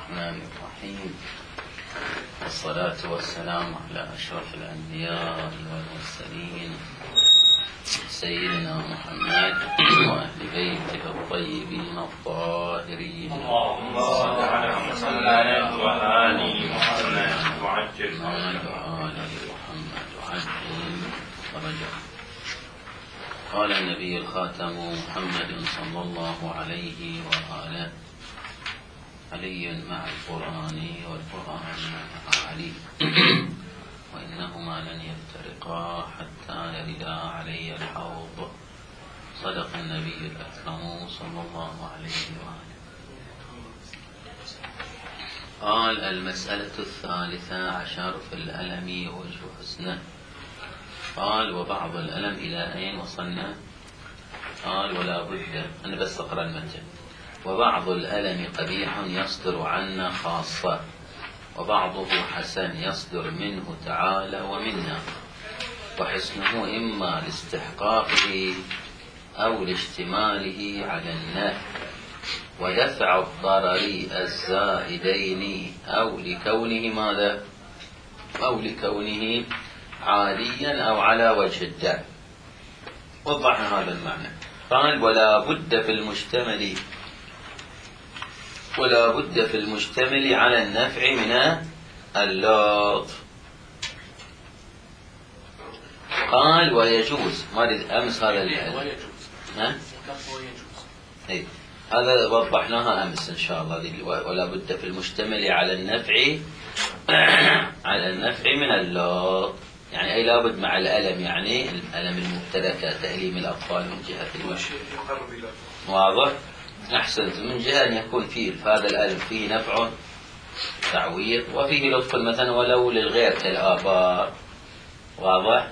الرحمن الرحيم، والصلاة والسلام على أشرف الأنبياء والمرسلين سيدنا محمد وأهل بيته الطيبين الطاهرين. اللهم صل على محمد وآل محمد وعجل فرجه. قال النبي الخاتم محمد صلى الله عليه وآله: علي مع القرآن والقرآن مع علي وإنهما لن يفترقا حتى يردا علي الحوض. صدق النبي الأكرم صلى الله عليه وآله. قال: المسألة 13 في الألم وجه حسنه. قال: وبعض الألم إلى أين وصلنا؟ قال: ولا بد، أنا بس أقرأ المتن. وبعض الألم قبيح يصدر عنا خاصة، وبعضه حسن يصدر منه تعالى ومنا، وحسنه إما لاستحقاقه أو لاشتماله على النفع ودفع الضرر الزائدين، أو لكونه ماذا؟ أو لكونه عاديا أو على وجه الدفع. وضحنا هذا المعنى. قال: ولا بد في المشتمل على النفع من اللطف. قال: ويجوز، ما أريد أمس هذا هذا وضحناها أمس إن شاء الله. ولا بد في المشتمل على النفع من اللطف، يعني أي لابد مع الألم، يعني الألم المبتدأ كتأليم الأطفال من جهة المشي. واضح؟ أحسنت. من جهة أن يكون فيه هذا الألم فيه نفع تعويض، وفيه لطف مثلا ولو للغير كالآباء. واضح؟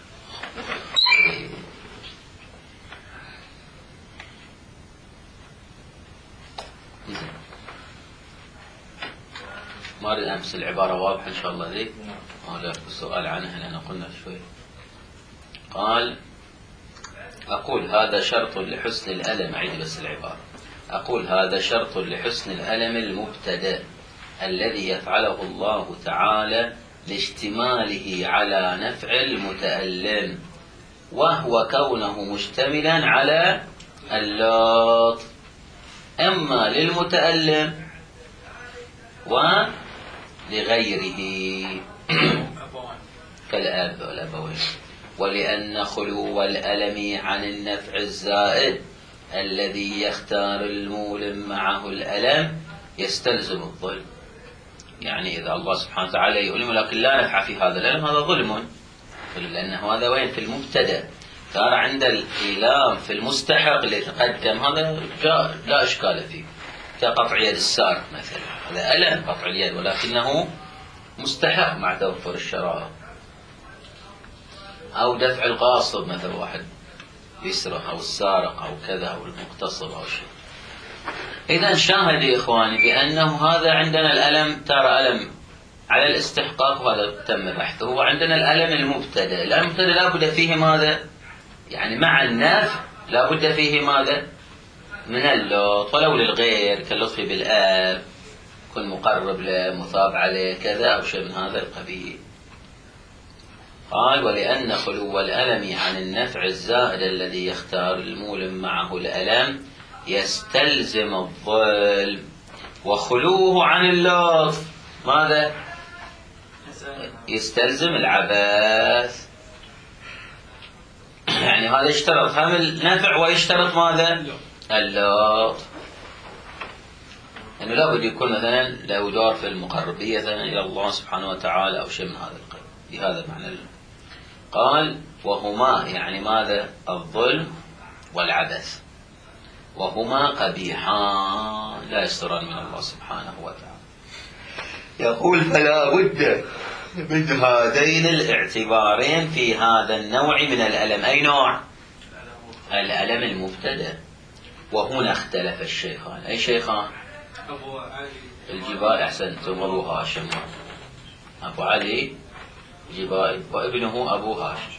ما أريد أمس العبارة واضحة إن شاء الله ذي. لا السؤال عنها لأن قلنا شوي. قال: أقول هذا شرط لحسن الألم. أعيد بس العبارة. أقول هذا شرط لحسن الألم المبتدأ الذي يفعله الله تعالى لاشتماله على نفع المتألم، وهو كونه مشتملا على اللطف، أما للمتألم ولغيره كالآب والأبوين. ولأن خلو الألم عن النفع الزائد الذي يختار المولم معه الألم يستلزم الظلم. يعني إذا الله سبحانه وتعالى يؤلم لكن لا نفع في هذا الألم، هذا ظلم، لأنه هذا وين؟ في المبتدأ. ترى عند الإيلام في المستحق اللي تقدم هذا لا إشكال فيه، كقطع يد السارق مثلا، هذا ألم قطع اليد ولكنه مستحق مع توفر الشرائع. أو دفع الغاصب مثلا، واحد يسرق أو السارق أو كذا أو المغتصب أو شيء. إذا شاهد يا إخواني بأنه هذا عندنا الألم، ترى ألم على الاستحقاق وهذا تم بحثه، وعندنا الألم المبتدأ. المبتدأ لا بد فيه ماذا؟ يعني مع النفع لا بد فيه ماذا؟ من اللطف، ولو للغير كاللطف بالآب، كن مقرب له مثاب عليه كذا أو شيء من هذا القبيل. قال: ولأن خلو الألم عن النفع الزائد الذي يختار المولم معه الألم يستلزم الظلم، وخلوه عن اللطف ماذا؟ يستلزم العبث. يعني هذا يشترط هم النفع ويشترط ماذا؟ اللطف. يعني لا بد يكون مثلا له دور في المقربية إلى الله سبحانه وتعالى أو شيء من هذا القبيل، بهذا المعنى. قال: وهما يعني ماذا؟ الظلم والعبث، وهما قبيحان لا يصدران من الله سبحانه وتعالى. يقول: فلا بد من هذين الاعتبارين في هذا النوع من الألم. أي نوع؟ الألم المبتدأ. وهنا اختلف الشيخان. أي شيخان؟ أبو علي الجبائي. أحسنتم. أبو هاشم، أبو علي الجبائي، وابنه أبو هاشم.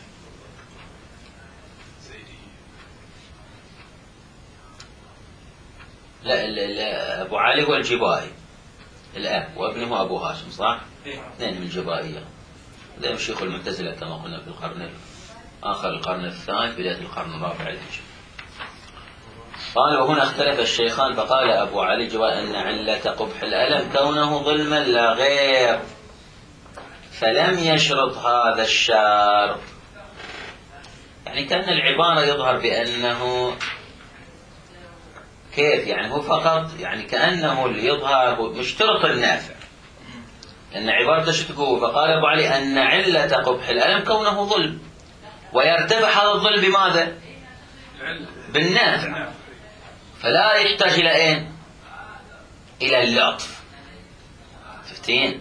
لا أبو علي هو الجبائي، الأب وابنه أبو هاشم، صح؟ اثنين من الجبائية. هذا شيوخ المعتزلة كما قلنا في القرن آخر القرن الثالث بداية القرن الرابع الهجري. قال: وهنا اختلف الشيخان، فقال أبو علي جواب أن علة قبح الألم كونه ظلما لا غير، فلم يشرط هذا الشرط. يعني كأن العبارة يظهر بأنه كيف يعني هو فقط يعني كأنه اللي يظهر مشترط النافع، لأن عبارة شو تقول؟ فقال أبو علي أن علة قبح الألم كونه ظلم، ويرتبح هذا الظلم بماذا؟ بالنافع، فلا يحتاج إلى أين؟ إلى اللطف. فهمتين؟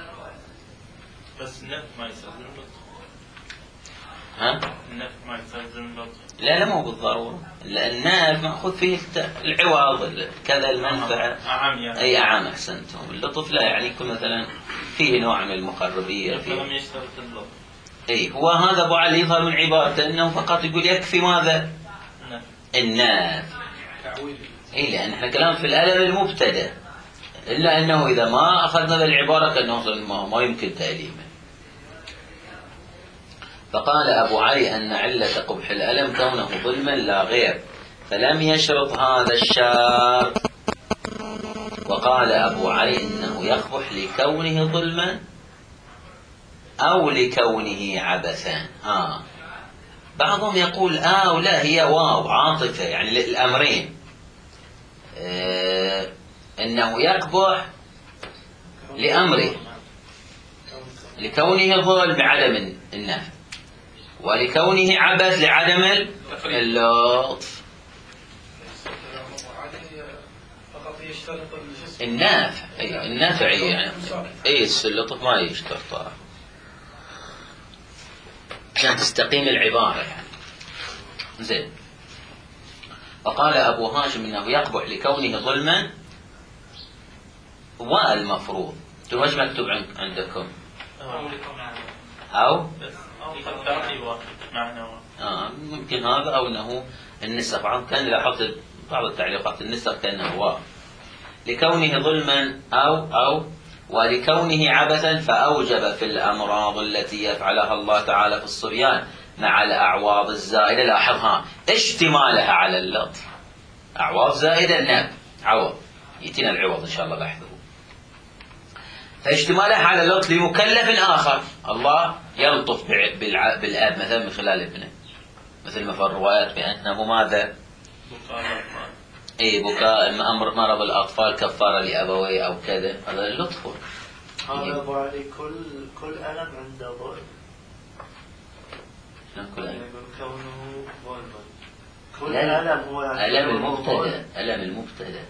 بس النفع ما يستلزم اللطف. ها؟ النفع ما يستلزم اللطف. لا مو بالضرورة، لأن النافع مأخذ فيه العوض كذا المنفعة. أعم يعني. أي أعم، أحسنتم. اللطف لا يعني يكون مثلا فيه نوع من المقربية فيه. فلم يشترط اللطف. أي هو هذا أبو علي يظهر من عبارته أنه فقط يقول يكفي ماذا؟ النافع. أي لأن احنا كلام في الألم المبتدأ، إلا أنه إذا ما أخذنا بالعبارة كأنه ما يمكن تأليمه. فقال أبو علي أن علة قبح الألم كونه ظلما لا غير، فلم يشرط هذا الشرط. وقال أبو علي إنه يقبح لكونه ظلما أو لكونه عبثا. بعضهم يقول ولا هي واو عاطفة يعني للأمرين، إنه يقبح لأمره، لكونه ظلم بعدم النفع، ولكونه عبث لعدم اللطف. النافع النافع يعني اللطف ما يشترط عشان تستقيم العبارة يعني. زين. وقال أبو هاشم إنه يقبح لكونه ظلما، والمفروض وش مكتوب عندكم؟ أو ممكن هذا، أو أنه النسخ. كان لاحظت بعض التعليقات النسخ كأنه واو. لكونه ظلما أو ولكونه عبثا، فأوجب في الأمراض التي يفعلها الله تعالى في الصبيان مع الأعواض الزائدة، لاحظها اشتمالها على اللطف. أعواض زائدة نعم عوض، يأتينا العوض إن شاء الله بحثه. فاشتمالها على اللطف لمكلف آخر، الله يلطف بالآب مثلا من خلال ابنه، مثل ما في الروايات بأنه ماذا؟ بكاء مرض الأطفال كفارة لأبويه أو كذا، هذا اللطف. هذا أبو علي كل ألم عنده ظلم. كل ألم كونه ظلما. كل ألم هو ألم المبتدأ. ألم المبتدأ.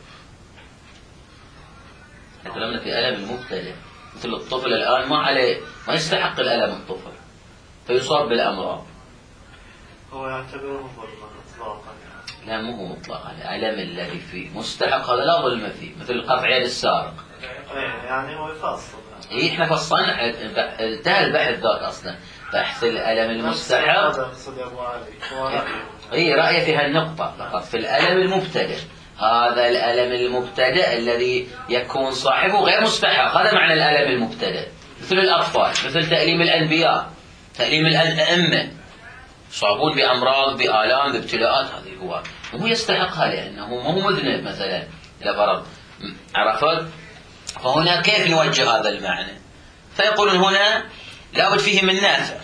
تكلمنا في ألم المبتدأ، مثل الطفل الآن ما يستحق الألم الطفل، فيصاب بالأمراض. هو يعتبره ظلما إطلاقا. لا مو هو مطلقا، الألم الذي فيه مستحق هذا لا ظلم فيه، مثل قطع يد السارق. يعني هو يفصل. احنا فصلنا، انتهى البحث ذاك اصلا، بحث الألم المستحق. هذا يقصد أبو علي. رأي في هالنقطة فقط في الألم المبتدأ. هذا الألم المبتدأ الذي يكون صاحبه غير مستحق، هذا معنى الألم المبتدأ. مثل الأطفال، مثل تأليم الأنبياء، تأليم الأئمة، يصابون بأمراض بآلام بابتلاءات، هذه هو يستحقها لأنه ما هو مذنب مثلا إلى فرض. عرفت؟ فهنا كيف نوجه هذا المعنى؟ فيقولون هنا لابد فيه من نافع.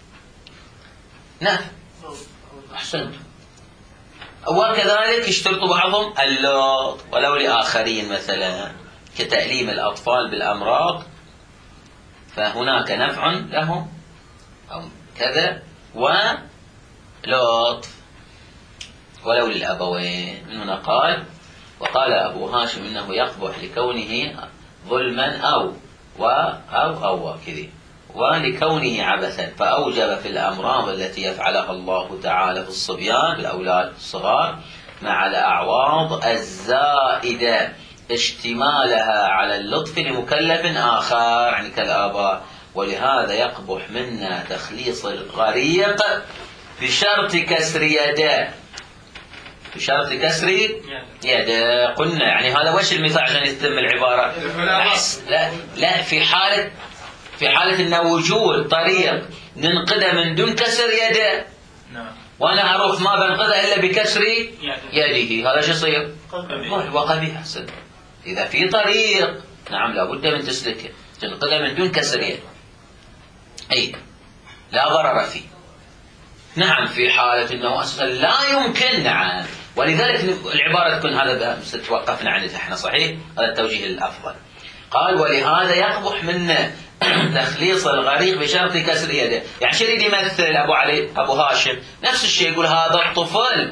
أحسنت. وكذلك يشترط بعضهم اللطف ولو لآخرين مثلا كتأليم الأطفال بالأمراض، فهناك نفع لهم أو كذا ولطف ولو للأبوين. من هنا قال: وقال أبو هاشم إنه يقبح لكونه ظلما أو كذي، ولكونه عبثا، فأوجب في الأمراض التي يفعلها الله تعالى في الصبيان بالأولاد الصغار مع الأعواض الزائدة اشتمالها على اللطف لمكلف آخر يعني كالآباء. ولهذا يقبح منا تخليص الغريق بشرط كسر يده. بشرط كسر يد. قلنا يعني هذا وش المثال عشان يتم العبارة؟ لا في حالة أن وجود طريق ننقذه من دون كسر يده، وأنا أروح ما بنقذه إلا بكسر يده، هذا شو يصير؟ وقبيح. أحسن. إذا في طريق نعم لابد من تسلكه تنقذه من دون كسر يده، أي لا ضرر فيه. نعم في حالة أنه أساسا لا يمكن، نعم، ولذلك العبارة تكون هذا توقفنا عنه احنا، صحيح؟ هذا التوجيه الأفضل. قال ولهذا يقبح منا تخليص الغريق بشرط كسر يده. يعني شو يريد يمثل أبو علي أبو هاشم؟ نفس الشيء، يقول هذا الطفل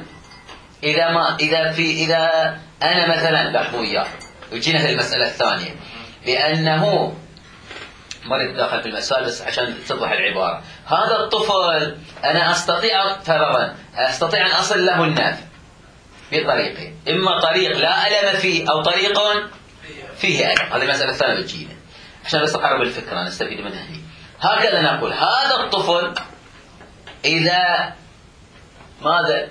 إذا أنا مثلا لحظة وياه وجينا المسألة الثانية، لأنه مريض داخل في المسائل بس عشان تتضح العبارة. هذا الطفل أنا أستطيع فرضا أن أصل له النافع بطريقين، إما طريق لا ألم فيه أو طريق فيه ألم. هذه المسألة الثانية بتجينا عشان بس أقرب الفكرة نستفيد منها هنا. هكذا نقول هذا الطفل إذا ماذا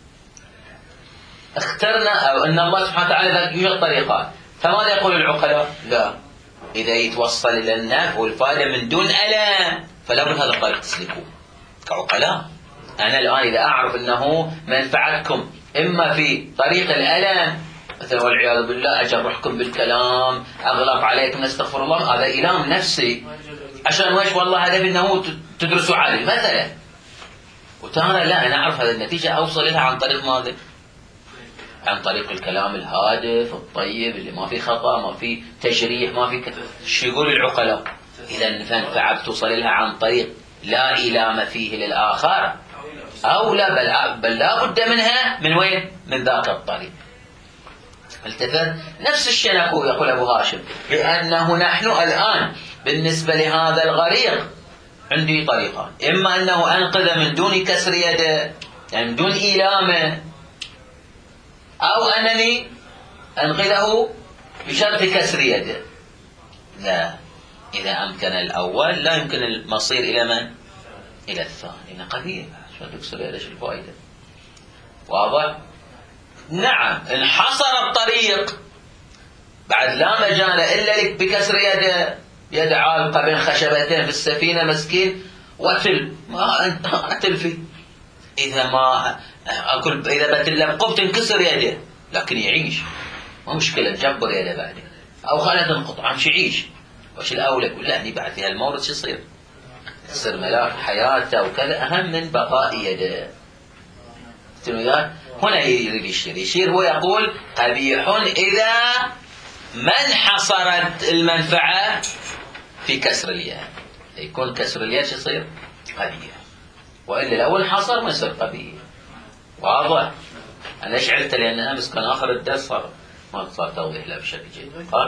اخترنا أو أن الله سبحانه وتعالى يوجد طريقان، فماذا يقول العقلاء؟ لا، إذا يتوصل إلى النفع والفائدة من دون ألم فلا بد هذا الطريق تسلكوه كعقلاء. أنا الآن إذا أعرف أنه منفعتكم إما في طريق الألم مثلا والعياذ بالله أجرحكم بالكلام أغلق عليكم نستغفر الله، هذا إيلام نفسي عشان وش والله هدف أنه تدرسوا عليه مثلا، وترى لا أنا أعرف هذه النتيجة أوصل لها عن طريق ماذا؟ عن طريق الكلام الهادف الطيب اللي ما في خطأ ما في تجريح ما في شو يقول العقلاء؟ إذا فانفعة توصل لها عن طريق لا إيلام فيه للآخر أو لا بل لا بد منها من وين؟ من ذاك الطريق. التفت نفس الشيء يقول أبو هاشم، لأنه نحن الآن بالنسبة لهذا الغريق عندي طريقان، إما أنه أنقذ من دون كسر يده يعني من دون إيلامه، أو أنني أنقذه بشرط كسر يده. لا، إذا أمكن الأول لا يمكن المصير إلى من؟ إلى الثاني. قبيح شو تكسر يده شو الفائدة؟ واضح؟ نعم انحصر الطريق بعد لا مجال إلا لك بكسر يده، يد عالقة بين خشبتين في السفينة مسكين وأتل ما أنت أتل فيه، إذا ما أقول إذا بتل بقوم تنكسر يده لكن يعيش ما مشكلة نجبر يده بعدين أو خلت انقطع مش يعيش. وش الأولى يقول لا بعد فيها المورد شو يصير؟ يصير ملاك حياته وكذا أهم من بقاء يده. هنا يريد يشير هو يقول قبيح إذا من حصرت المنفعة في كسر اليد، يكون كسر اليد شو يصير؟ قبيح، وإلا لو انحصر ما يصير قبيح. واضح؟ أنا شعرت لأن أمس كان آخر الدرس ما صار توضيح له بشكل جيد.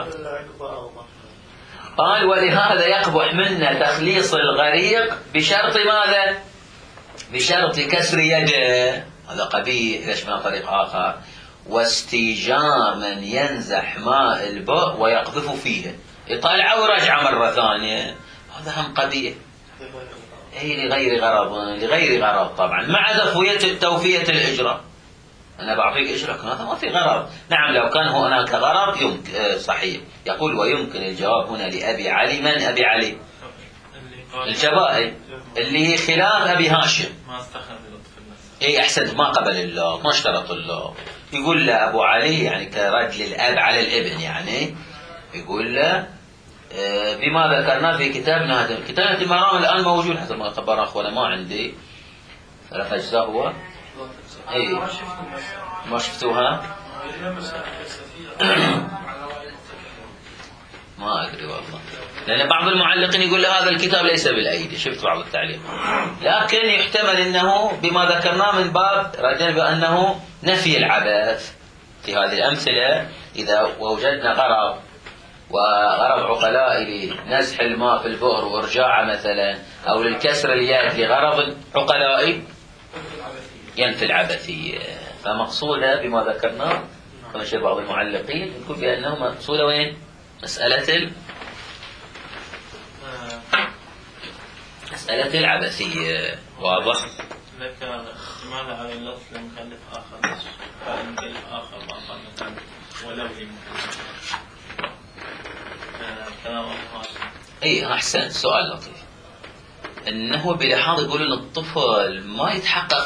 قال ولهذا يقبح منا تخليص الغريق بشرط ماذا؟ بشرط كسر يده، هذا قبيح ليش من طريق آخر، واستيجار من ينزح ماء البؤ ويقذف فيه يطلعه ورجعه مرة ثانية، هذا هم قبيح. أي لغير غرض طبعا مع توفية الإجراء. أنا بعطيك إجراء هذا ما في غرض. نعم لو كان هناك غرض يمكن صحيح. يقول ويمكن الجواب هنا لأبي علي. من أبي علي؟ الجبائي اللي خلاف أبي هاشم. ما استخدم لطف المسألة. إيه أحسنت، ما قبل الله ما اشترط الله. يقول له أبو علي يعني كرد للأب على الابن، يعني يقول له بما ذكرناه في كتابنا هذا. كتاب المرام الآن موجود حسب ما خبر أخوانا، ما عندي 3 أجزاء هو. اي ما شفتوها؟ ما أدري والله، لأن بعض المعلقين يقول هذا الكتاب ليس بالأيدي، شفت بعض التعليق، لكن يحتمل أنه بما ذكرناه من باب رجل بأنه نفي العبث في هذه الأمثلة. إذا وجدنا غرض وغرض عقلاء لنزح الماء في البئر وإرجاعه مثلا، أو للكسر اليد لغرض عقلائي ينفي العبثية، فمقصودة بما ذكرناه كما شيء بعض المعلقين يقول بأنه مقصودة وين؟ مسألة العبثية. واضح؟ لك احتمال على اللفظ لمخالف آخر. فالمثل الآخر ما قال مثلا ولو لمكلف كلام أبو هاشم. اي احسن، سؤال لطيف. انه بلحاظ يقول ان الطفل ما يتحقق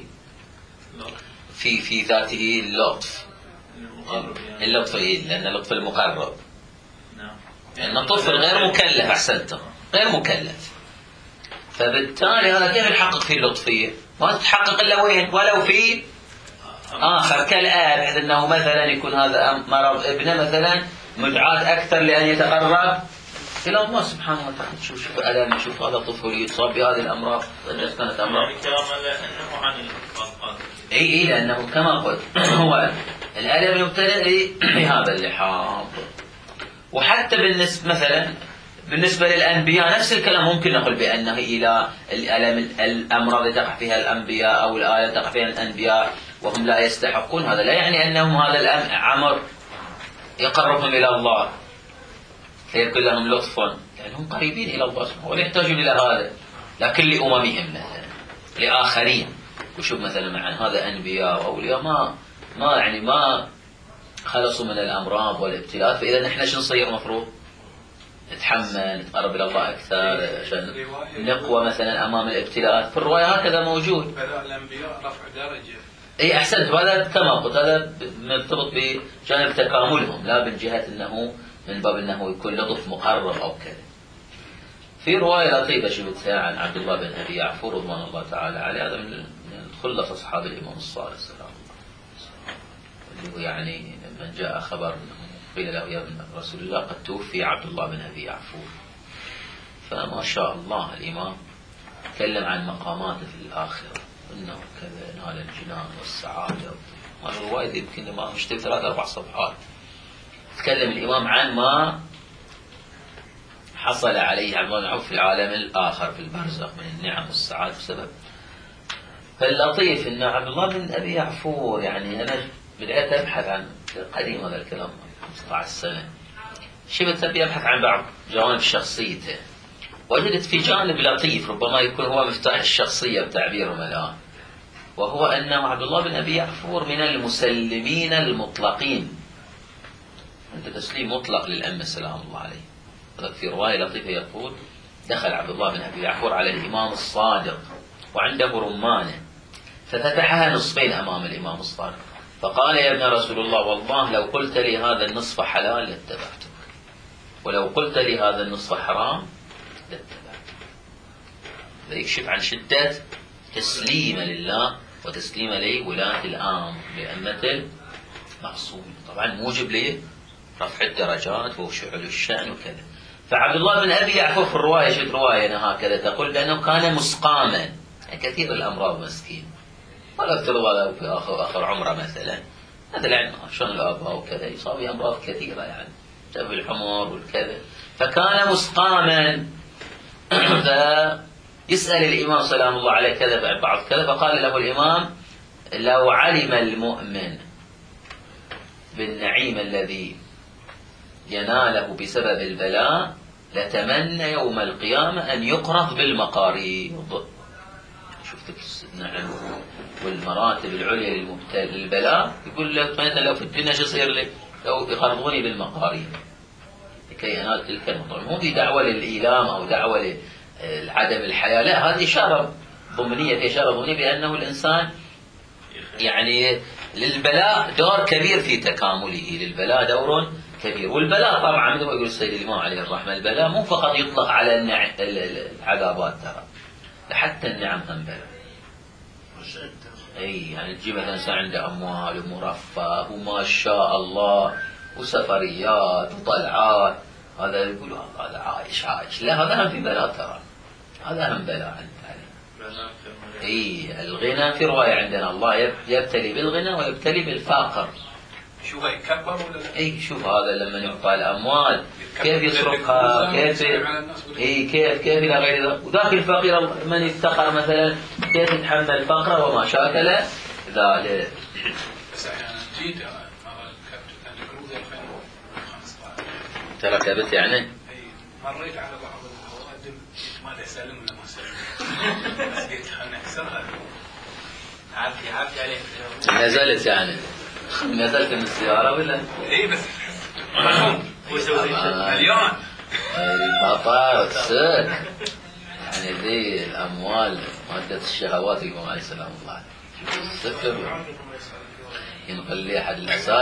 في ذاته اللطف. المقرب يعني. اللطف إيه؟ لان اللطف المقرب. نعم. لان الطفل غير مكلف، احسنتم، غير مكلف. فبالتالي هذا كيف يحقق فيه اللطفيه؟ ما تتحقق الا وين؟ ولو في اخر كالاب، بحيث انه مثلا يكون هذا مرض ابنه مثلا مدعاة اكثر لان يتقرب الى الله سبحانه وتعالى. شوف الم، شوف هذا طفل يصاب بهذه الامراض، الناس كانت امراض. يعني كلام لأنه عن الأطفال. اي لانه كما قلت هو الالم يبتلى بهذا اللحاظ. وحتى بالنسبه للانبياء نفس الكلام، ممكن نقول بانه الى الالم الامراض اللي تقع فيها الانبياء او الالم تقع فيها الانبياء وهم لا يستحقون، هذا لا يعني انهم هذا الامر يقربهم الى الله فيكون لهم لطفا، لانهم قريبين الى الله سبحانه ولا يحتاجون الى هذا. لكن لاممهم مثلا، لاخرين، وشوف مثلا مع هذا انبياء واولياء ما خلصوا من الامراض والابتلاءات، فاذا نحن شو نصير؟ مفروض نتحمل، نتقرب الى الله اكثر عشان نقوى مثلا امام الابتلاءات. في الروايه هكذا موجود. الانبياء رفع درجه. اي احسنت، وهذا كما قلت هذا مرتبط بجانب تكاملهم، لا من جهه انه من باب انه يكون لطف مقرب او كذا. في روايه لطيفه شفتها عن عبد الله بن ابي يعفور رضوان الله تعالى عليه، هذا من خلص اصحاب الامام الصالح سلام الله، اللي هو يعني من جاء خبر قيل له يا ابن رسول الله قد توفي عبد الله بن ابي يعفور، فما شاء الله الامام تكلم عن مقاماته في الاخره، انه كذا نال الجنان والسعاده. هذه الروايه يمكن ما مش 3-4 صفحات. تكلم الامام عن ما حصل عليه عبد الله بن عوف في العالم الاخر في البرزخ من النعم والسعاده بسبب. فاللطيف ان عبد الله بن ابي يعفور، يعني انا بدأت ابحث عن قديم هذا الكلام 15 سنه، شبت ابي ابحث عن بعض جوانب شخصيته، وجدت في جانب لطيف ربما يكون هو مفتاح الشخصيه بتعبيرهم الان، وهو انه عبد الله بن ابي يعفور من المسلمين المطلقين، انت تسليم مطلق للأمة سلام الله عليه. في روايه لطيفه يقول دخل عبد الله بن ابي يعفور على الامام الصادق وعنده رمانه، ففتحها نصفين امام الامام الصادق، فقال يا ابن رسول الله والله لو قلت لي هذا النصف حلال لاتبعتك، ولو قلت لي هذا النصف حرام لاتبعتك. فيكشف عن شدة تسليم لله وتسليم لولاة الأمر بأمة المعصوم، طبعا موجب ليه رفع الدرجات وشعل الشأن وكذا. فعبد الله بن أبي يعفور في الرواية، شفت رواية هكذا تقول بأنه كان مسقاما، يعني كثير الأمراض مسكين، ولا افترض له في آخر عمره مثلا، هذا العلم عشان الآباء وكذا يصاب بأمراض كثيرة يعني بسبب الحمار والكذا، فكان مسقاما. فيسأل الإمام سلام الله عليه كذا بعض كذا، فقال له الإمام لو علم المؤمن بالنعيم الذي يناله بسبب البلاء لتمنى يوم القيامة أن يقرض بالمقاريض. شفت النعم والمراتب العليا للبلاء، يقول له مثلا لو في الدنيا شو يصير لي؟ لو يقرضوني بالمقاريض لكي أنال تلك المطلوب. مو دي دعوة للإيلام أو دعوة لعدم الحياة، لا، هذه إشارة ضمنية، إشارة ضمنية بأنه الإنسان يعني للبلاء دور كبير في تكامله، للبلاء دور كبير. والبلاء طبعا مثل ما يقول السيد الإمام عليه الرحمة، البلاء مو فقط يطلق على العذابات، ترى حتى النعم هم بلاء. اي يعني تجي مثلا انسان عنده اموال ومرفه وما شاء الله وسفريات وطلعات، هذا يقول هذا عايش، لا هذا هم في بلاء، ترى هذا هم بلاء عليه. اي الغنى في روايه عندنا الله يبتلي بالغنى ويبتلي بالفقر. شو يكبر ولا لا؟ اي شوف هذا لما يعطى الاموال كيف يصرفها، كيف الى غير ذلك. وذاك الفقير من افتقر مثلا كيف يتحمل فقره وما شاكل ذلك. بس انا جيت ركبت الكروز 2015 تركبت يعني؟ اي مريت على بعض الأوادم ما له سلم ولا ما سلم، بس قلت خلنا نكسرها. عافية عليك. نزلت يعني نزلت من السيارة ولا؟ اي بس مليون البطار السك يعني ذي الأموال مادة الشهوات. الإمام عليه السلام الله عليه شوف السكر. ينقل لي أحد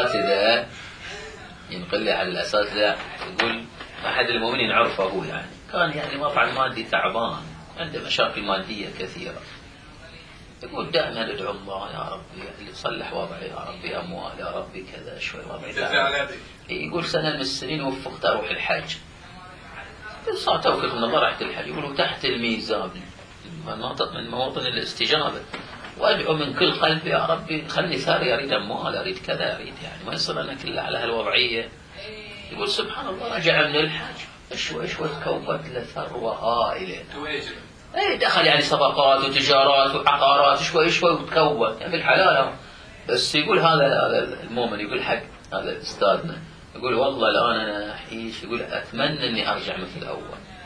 الأساتذة يقول أحد المؤمنين عرفه يعني كان يعني وضع مادي تعبان، عنده مشاكل مادية كثيرة. يقول دائما ادعو الله يا ربي يصلح وضعي، يا ربي أموال، يا ربي كذا شوي وضعي. يقول سنة من السنين وفقت أروح الحج، صار توفيق من الله رحت الحج. يقولوا تحت الميزان مناطق من مواطن الاستجابة، وأدعو من كل قلبي يا ربي خلني ثري، أريد أموال، أريد كذا، أريد يعني ما يصير لنا كله على هالوضعية. يقول سبحان الله رجع من الحج شوي تكوت له ثروة هائلة. اي دخل يعني صفقات وتجارات وعقارات شوي وتكون يعني بالحلال. بس يقول هذا المؤمن يقول حق هذا استاذنا، يقول والله الان انا اعيش، يقول اتمنى اني ارجع مثل الاول.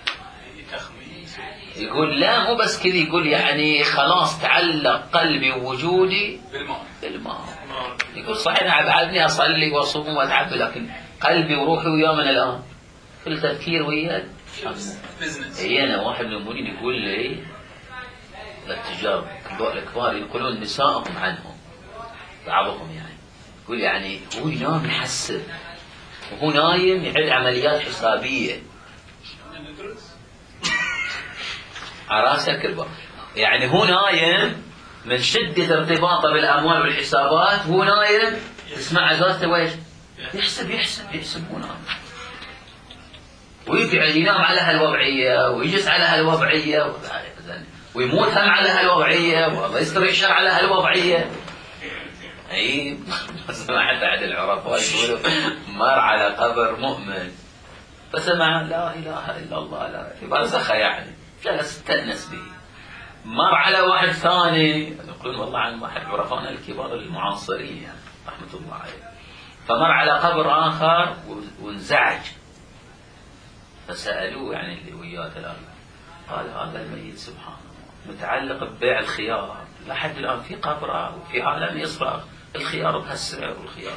يقول لا مو بس كذي، يقول يعني خلاص تعلق قلبي ووجودي بالماء. يقول صحيح انا بعدني اصلي واصوم واتعبد، لكن قلبي وروحي وياه من الان كل تفكير وياه اي. انا واحد من المؤمنين يقول لي التجار الكبار ينقلون نسائهم عنهم بعضهم يعني، يقول يعني هو ينام يحسب وهو نايم يعد عمليات حسابيه على راسك البر. يعني هو نايم من شده ارتباطه بالاموال والحسابات، هو نايم تسمع عزازته ويش يحسب هو نايم، ويقعد ينام على هالوضعية ويجلس على هالوضعية ويموت هم على هالوضعية والله يستر يشر على هالوضعية. اي سمعت أحد العرفاء يقولوا مر على قبر مؤمن فسمع لا إله إلا الله، لا في برزخة يعني جلس استأنس به. مر على واحد ثاني يقولون والله عن واحد عرفائنا الكبار المعاصرين يعني رحمة الله عليه، فمر على قبر آخر وانزعج، فسألوه يعني اللي وياه الآن، قال هذا الميت سبحان الله متعلق ببيع الخيار لحد الآن في قبره وفي عالم يصرخ الخيار بهالسعر والخيار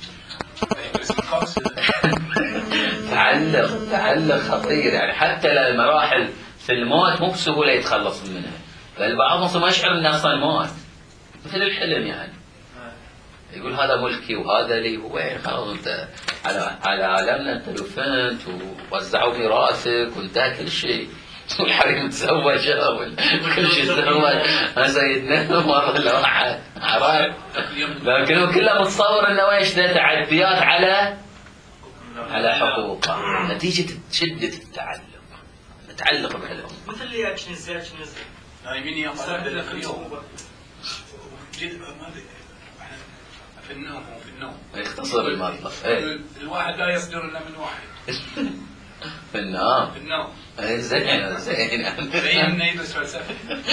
تعلق خطير يعني، حتى للمراحل في الموت مو بسهولة يتخلص منها، بل بعضهم ما يشعر انه اصلا مات مثل الحلم يعني. يقول هذا ملكي وهذا لي، وين خلاص انت على عالمنا انت دفنت ووزعوا ميراثك وانتهى كل شيء، والحريم تزوجها وكل شيء تزوج سيدنا مرة لواحد عرف، لكنه كله متصور انه ايش ذا تعديات على حقوقه نتيجة شدة التعلق متعلق بهالأمر. مثل اللي يكنز نايمين يوم جد ما في النوم يختصر المطلب. الواحد لا يصدر الا من واحد في النوم زين زين يدرس فلسفه.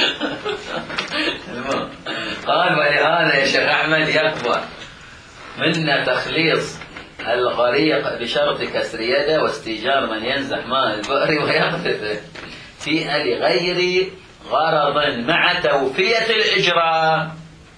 قال ولهذا يا شيخ احمد يكبر منا تخليص الغريق بشرط كسر يده واستيجار من ينزح ماء البئر ويقذفه فيها لغير غرض مع توفية الإجرة.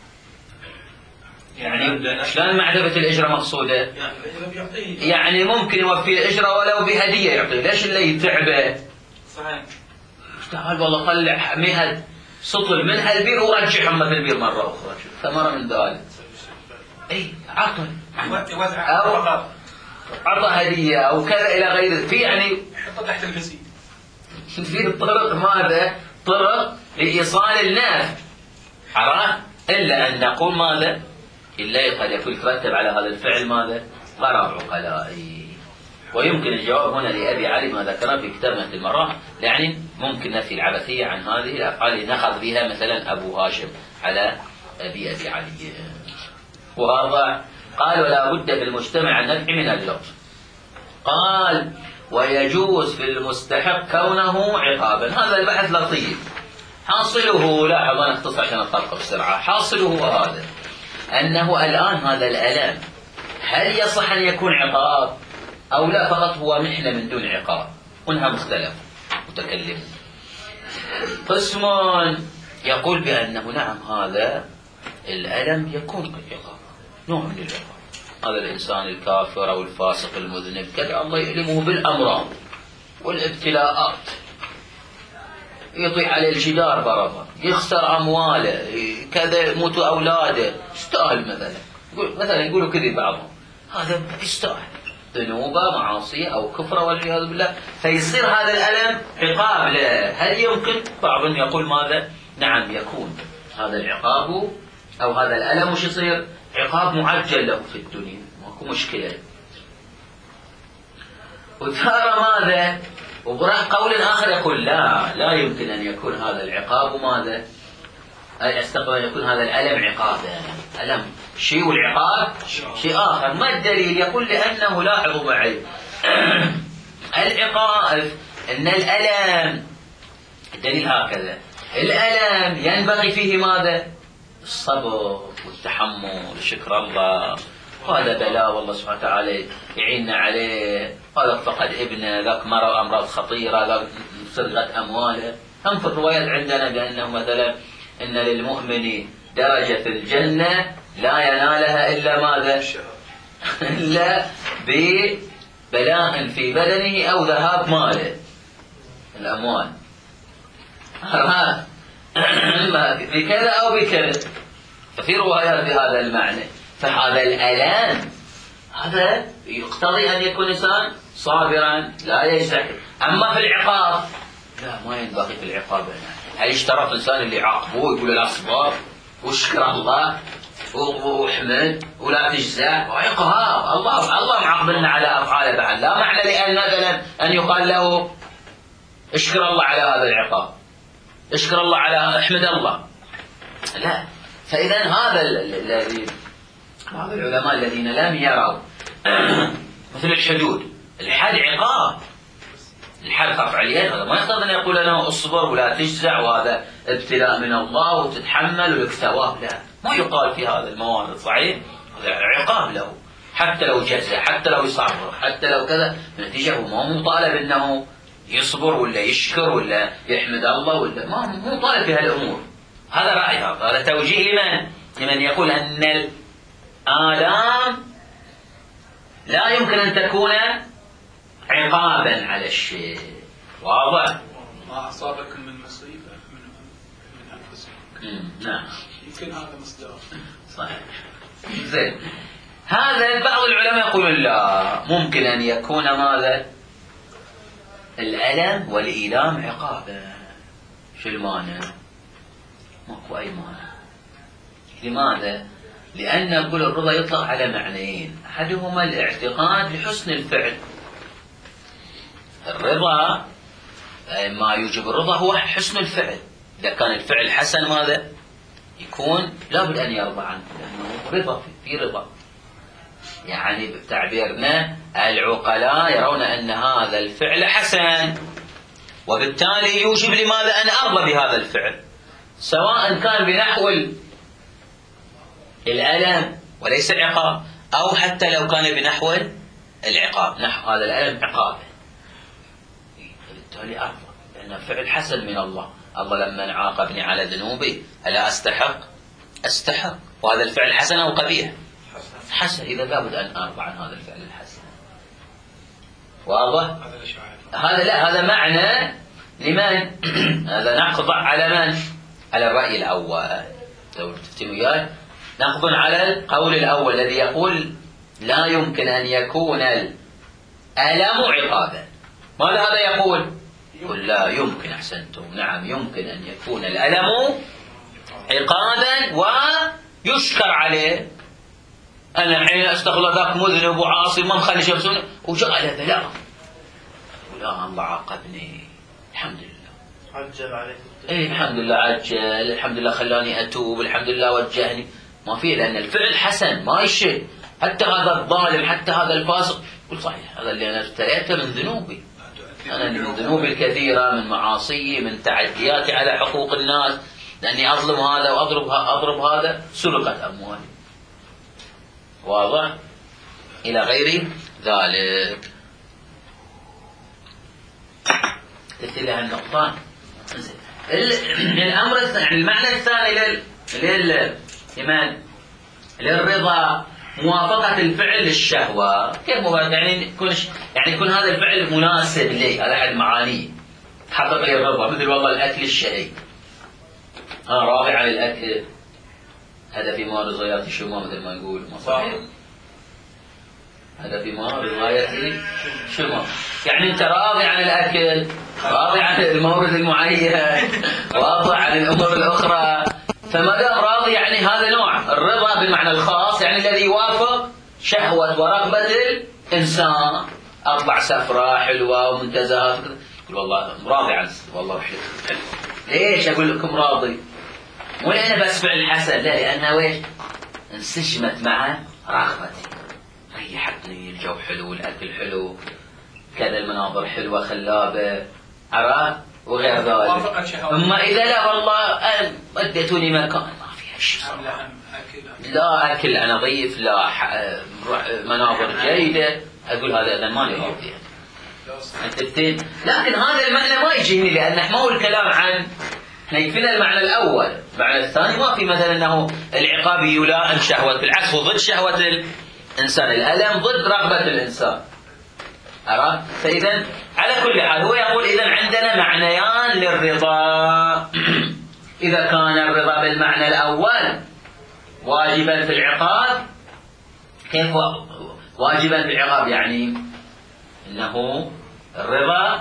يعني شلون معرفة الإجرة مقصودة؟ يعني ممكن يوفي الإجرة ولو بهدية يعطيه، ليش اللي يتعبه؟ صحيح. تعال والله طلع 100 سطل من هالبير ورجعهم في البير مرة أخرى، ثمرة من ذلك. أي عطل أو عطى هدية أو كذا إلى غير، في يعني حطه تحت البسيط. في طرق ماذا؟ طرق لإيصال النافع، عرفت؟ إلا أن نقول ماذا؟ إلا قد يكون يترتب على هذا الفعل ماذا؟ غرض عقلائي. ويمكن الجواب هنا لأبي علي ما ذكره في كتاب نهج المرام، يعني ممكن نفي العبثية عن هذه الأفعال اللي نخذ بها مثلا أبو هاشم على أبي علي. وهذا قال ولا بد في المجتمع النفع من اللطف. قال ويجوز في المستحق كونه عقابا. هذا البحث لطيف، حاصله لاحظ أنا اختصر عشان أطلق بسرعة، حاصله هذا أنه الآن هذا الألم هل يصح أن يكون عقاب أو لا فقط هو محنة من دون عقاب؟ هنا مختلف متكلم. قسم يقول بأنه نعم هذا الألم يكون عقاب نوع من العقاب. هذا الإنسان الكافر أو الفاسق المذنب كذا الله يؤلمه بالأمراض والابتلاءات، يطيح عليه الجدار بربا، يخسر أمواله، كذا يموتوا أولاده، يستاهل مثلا يقولوا كذي بعضهم، هذا يستاهل ذنوبه معاصيه أو كفره والعياذ بالله، فيصير هذا الألم عقاب له. هل يمكن؟ بعضهم يقول ماذا؟ نعم يكون هذا العقاب أو هذا الألم وش يصير؟ عقاب معجل له في الدنيا، ماكو مشكلة. وترى ماذا؟ وقول آخر يقول لا يمكن أن يكون هذا العقاب ماذا؟ أستقبل أن يكون هذا الألم عقابا. ألم شيء والعقاب شيء آخر. ما الدليل؟ يقول لأنه لاحظوا معي العقاب أن الألم، الدليل هكذا، الألم ينبغي فيه ماذا؟ الصبر والتحمل وشكر الله، هذا بلاء والله سبحانه وتعالى يعيننا عليه، هذا فقد ابنه، ذاك مرض أمراض خطيرة، ذاك سرقة أمواله. هم في الروايات عندنا بأنه مثلا إن للمؤمن درجة في الجنة لا ينالها إلا ماذا؟ إلا ببلاء في بدنه أو ذهاب ماله الأموال، بكذا أو بكذا. ففي روايات بهذا المعنى. فهذا الألم هذا يقتضي أن يكون إنسان صابرا لا يجزع. أما في العقاب لا، ما ينبغي في العقاب. هل يشترط الإنسان اللي يعاقبوه يقول الأصبر واشكر الله واحمد ولا تجزع وعقاب؟ الله معاقبنا على أفعاله بعد. لا معنى لأن مثلا أن يقال له اشكر الله على هذا العقاب، اشكر الله على احمد الله، لا. فإذا هذا الذي بعض العلماء الذين لم يروا مثل الحدود، الحد عقاب، الحد رفع اليد، هذا ما يقتضي أن يقول له اصبر ولا تجزع وهذا ابتلاء من الله وتتحمل ولك ثواب، لا، ما يقال في هذا الموارد. صحيح هذا عقاب له، حتى لو جزع، حتى لو يصبر، حتى لو كذا، نتيجة هو ما مطالب أنه يصبر ولا يشكر ولا يحمد الله ولا ما مو طالب في هالأمور. هذا رأي، هذا توجيه لمن يقول أن الآلام لا يمكن أن تكون عقابا على الشيء. واضح؟ ما أصابكم من مصيبة من أنفسكم. نعم. يمكن هذا مصدر. صحيح. زين. هذا بعض العلماء يقولون لا، ممكن أن يكون ماذا؟ الألم والإيلام عقابا. شو المانع؟ ماكو أي مانع. لماذا؟ لأن نقول الرضا يطلق على معنيين، أحدهما الاعتقاد لحسن الفعل. الرضا ما يوجب الرضا هو حسن الفعل. إذا كان الفعل حسن ماذا؟ يكون لابد أن يرضى عنه، لأنه رضا، في رضا. يعني بتعبيرنا العقلاء يرون أن هذا الفعل حسن، وبالتالي يوجب لماذا أن أرضى بهذا الفعل، سواء كان بنحو الألم وليس عقاب، أو حتى لو كان بنحو العقاب، نحو هذا الألم عقاب، بالتالي أرضى لأن فعل حسن من الله. الله لما عاقبني على ذنوبي ألا أستحق، وهذا الفعل حسن أو قبيح؟ حسن. إذا لابد أن أرضى عن هذا الفعل الحسن. واضح؟ هذا معنى لمن؟ هذا نقض على من؟ على الرأي الأول. لو تفتهم وياي نقض على القول الأول الذي يقول لا يمكن أن يكون الألم عقابا. ماذا هذا يقول؟ يقول لا يمكن. أحسنتم، نعم يمكن أن يكون الألم عقابا ويشكر عليه. أنا الحين أستغل ذاك مذنب وعاصي ما مخلي شيء وجاء له بلاء، لا الله عاقبني الحمد لله، عجل عليك. الحمد لله عجل، الحمد لله خلاني أتوب، الحمد لله وجهني. ما فيه، لأن الفعل حسن ما يشي. حتى هذا الظالم، حتى هذا الفاسق، قل صحيح هذا اللي أنا ابتليته من ذنوبي، أنا من ذنوبي الكثيرة، من معاصيي، من تعدياتي على حقوق الناس، لأني أظلم هذا وأضرب هذا، سرقت أموالي. واضح؟ إلى غير ذلك. قلت لها النقطان. الأمر الثاني، المعنى الثاني للرضا موافقة الفعل للشهوة. كيف موافقة؟ يعني يكون هذا الفعل مناسب لي، هذا أحد معانيه، تحقق لي الرضا، مثل والله الأكل الشهي، راضي عن الأكل، هذا في مال غاية الشموع مثل ما يقول، ما صحيح؟ هذا في مال غاية الشموع، يعني أنت راضي عن الأكل، راضي عن المورد المعين، راضي عن الأمور الأخرى، فما دام راضي يعني هذا نوع الرضا بالمعنى الخاص، يعني الذي يوافق شهوة ورغبة الإنسان. أطلع سفرة حلوة ومنتزهات، يقول والله راضي عن والله حلو. ليش أقول لكم راضي؟ مو لأنه بس فعل حسن، لا، لأنها ويش؟ انسجمت مع رغبتي، ريحتني، الجو حلو، الأكل حلو، كذا، المناظر حلوة خلابة، عرفت؟ وغير ذلك. أما إذا لا والله وديتوني مكان ما فيها شيء، لا أكل نظيف، لا مناظر جيدة، أقول هذا إذا ماني راضي. لكن هذا المعنى ما يجيني، لأن ما هو الكلام عن، احنا يكفينا المعنى الأول. المعنى الثاني ما في مثلا أنه العقاب يلائم شهوة، بالعكس هو ضد شهوة الإنسان، الألم ضد رغبة الإنسان، عرفت؟ فإذا على كل حال هو يقول إذا عندنا معنيان للرضا. إذا كان الرضا بالمعنى الأول واجبا في العقاب، كيف واجبا في العقاب؟ يعني إنه الرضا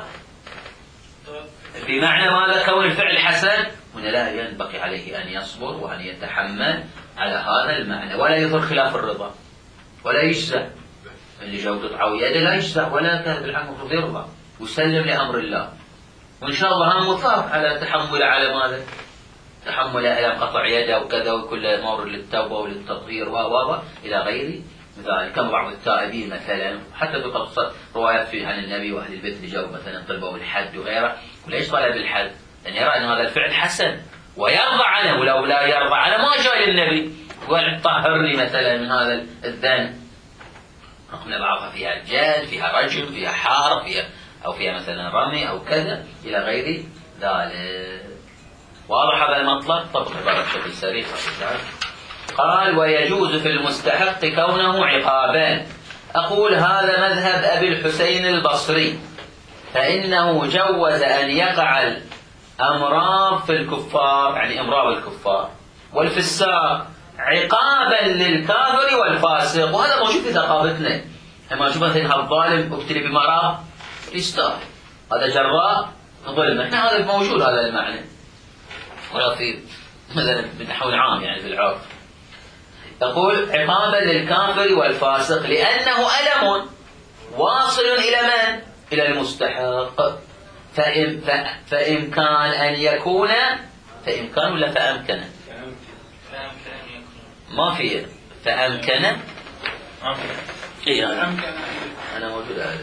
بمعنى ماذا؟ كون الفعل حسن، هنا لا ينبغي عليه أن يصبر وأن يتحمل على هذا المعنى، ولا يظهر خلاف الرضا، ولا يجزع. اللي جو قطعه ويده لا يجزع ولا كذا، بالعكس المفروض يرضى ويسلم لأمر الله، وإن شاء الله هم مثاب على تحمل على ماذا؟ تحمل ألم قطع يده وكذا، وكل مورد للتوبة وللتطهير إلى غير ذلك. كما بعض التائبين مثلا، حتى في روايات عن النبي وأهل البيت اللي جو مثلا طلبوا الحد وغيره، وليش طلب الحد؟ لأن يرى أن هذا الفعل حسن ويرضى عنه، ولو لا يرضى عنه ما جاء للنبي وقال طهرني مثلا من هذا الذنب. رغم بعضها فيها الجلد، فيها رجم، فيها حار، فيها مثلا رمي أو كذا إلى غير ذلك. واضح هذا المطلب؟ طبق عبارة بشكل سريع. قال ويجوز في المستحق كونه عقابا. أقول هذا مذهب أبي الحسين البصري، فإنه جوز أن يقع الأمراض في الكفار، يعني أمراض الكفار والفساق، عقابا للكافر والفاسق. وهذا موجود في ثقافتنا، لما نشوف مثلا الظالم ابتلي بمرض يستاهل، هذا جراء ظلم، احنا هذا موجود هذا المعنى، ولا في مثلا بنحو عام يعني في العرف. يقول عقابا للكافر والفاسق لأنه ألم واصل إلى من؟ إلى المستحق. فإمكان أن يكون، فإمكان ولا فأمكن؟ ما في فأمكن، إيه أنا موجود هذا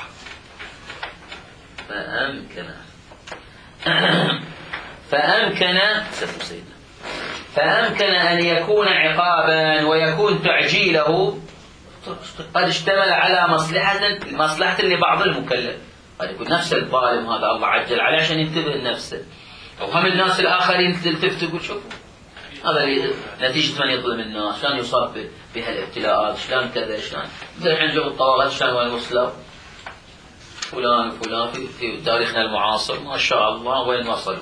فأمكن أن يكون عقابا ويكون تعجيله قد اشتمل على مصلحة لبعض المكلف. قد يكون نفس الظالم هذا الله عجل عليه عشان ينتبه لنفسه، أو هم الناس الآخرين تلتفت تقول شوفوا هذا نتيجة من يظلم الناس، شلون يصاب بهالابتلاءات، شلون كذا، شلون مثل الحين جو الطواغيت شلون وين وصلوا فلان وفلان في تاريخنا المعاصر ما شاء الله وين وصلوا.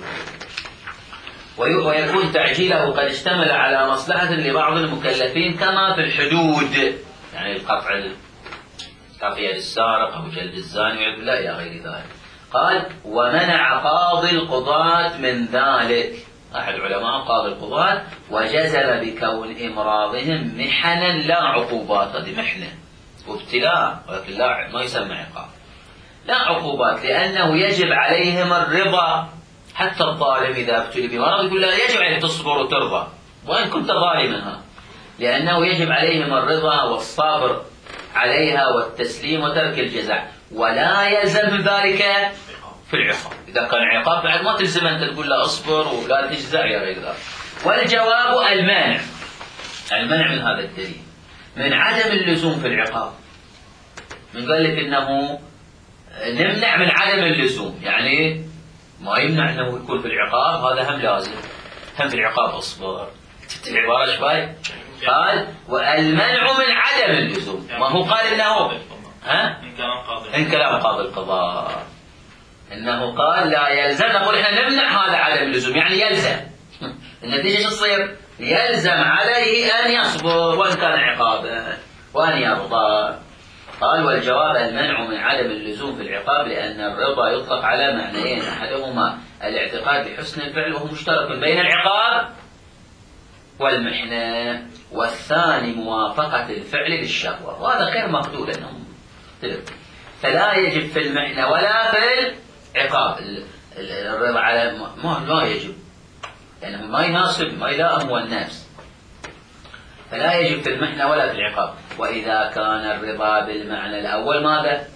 ويكون تعجيله قد اشتمل على مصلحة لبعض المكلفين كما في الحدود، يعني القطع يد السارق أو جلد الزاني ويعد الله إلى غير ذلك. قال ومنع قاضي القضاة من ذلك، أحد علماء قاضي القضاة، وجزم بكون إمراضهم محنا لا عقوبات. هذه محنة وابتلاء، ولكن لا ما يسمى عقاب، لا عقوبات، لأنه يجب عليهم الرضا. حتى الظالم إذا ابتلي بمرض يقول لا يجب عليك تصبر وترضى وإن كنت ظالما، لأنه يجب عليهم الرضا والصبر عليها والتسليم وترك الجزع، ولا يلزم من ذلك في العقاب. إذا كان عقاب بعد ما تلزم أنت تقول لا أصبر ولا تجزع يا غير ذلك. والجواب المنع من هذا الدليل، من عدم اللزوم في العقاب. من قال لك إنه نمنع من عدم اللزوم، يعني ما يمنع أنه يكون في العقاب، هذا هم لازم، هم في العقاب أصبر. العبارة شوي قال والمنع من عدم اللزوم، ما هو قال إنه إن كلام قاضي القضاء إنه قال لا يلزم، نقول إحنا نمنع هذا عدم اللزوم، يعني يلزم. النتيجة شو تصير؟ يلزم عليه أن يصبر وإن كان عقابا وأن يرضى. قال والجواب المنع من عدم اللزوم في العقاب، لأن الرضا يطلق على معنيين، أحدهما الاعتقاد بحسن الفعل وهو مشترك بين العقاب والمحنة، والثاني موافقة الفعل للشهوة، وهذا غير مقدور أنهم فلا يجب في المحنة ولا في العقاب الرضا على ما يجب، لأنه ما يناسب ما يلائم النفس، فلا يجب في المحنة ولا في العقاب. وإذا كان الرضا بالمعنى الأول ماذا؟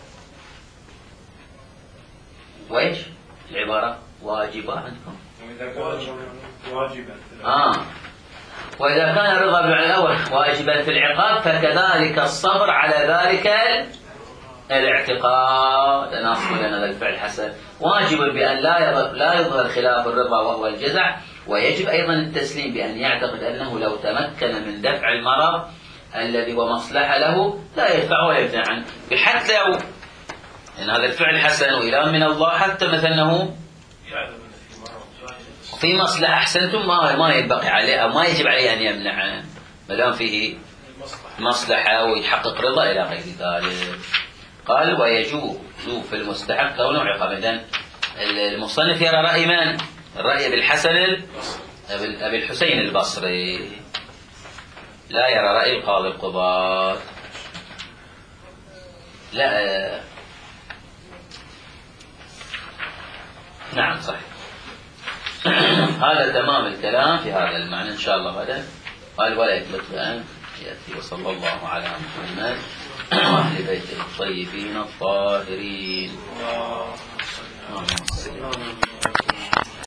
وإيش العبارة؟ واجبة عندكم؟ وإذا كان الرضا بالمعنى الأول واجبا في العقاب، فكذلك الصبر على ذلك الاعتقاد. أنا أصبر لأن هذا الفعل حسن واجب بأن لا يظهر خلاف الرضا وهو الجزع، ويجب أيضا التسليم بأن يعتقد أنه لو تمكن من دفع المرض الذي هو مصلحة له لا يدفعه ولا يمتنع عنه، حتى لو أن هذا الفعل حسن وإله من الله، حتى مثلا في مصلحة أحسنتم ما يبقي عليه أو ما يجب عليه أن يمنعه ما دام فيه مصلحة ويحقق رضا إلى غير ذلك. قال ويجوز في المستحق كونه عقابا. إذن المصنف يرى رأي من؟ الرأي أبي الحسين البصري، لا يرى رأي القاضي القضاة. لا نعم صحيح. هذا تمام الكلام في هذا المعنى إن شاء الله غدا. قال ولا يثبت الآن يأتي. وصلى الله على محمد وأهل بيته الطيبين الطاهرين.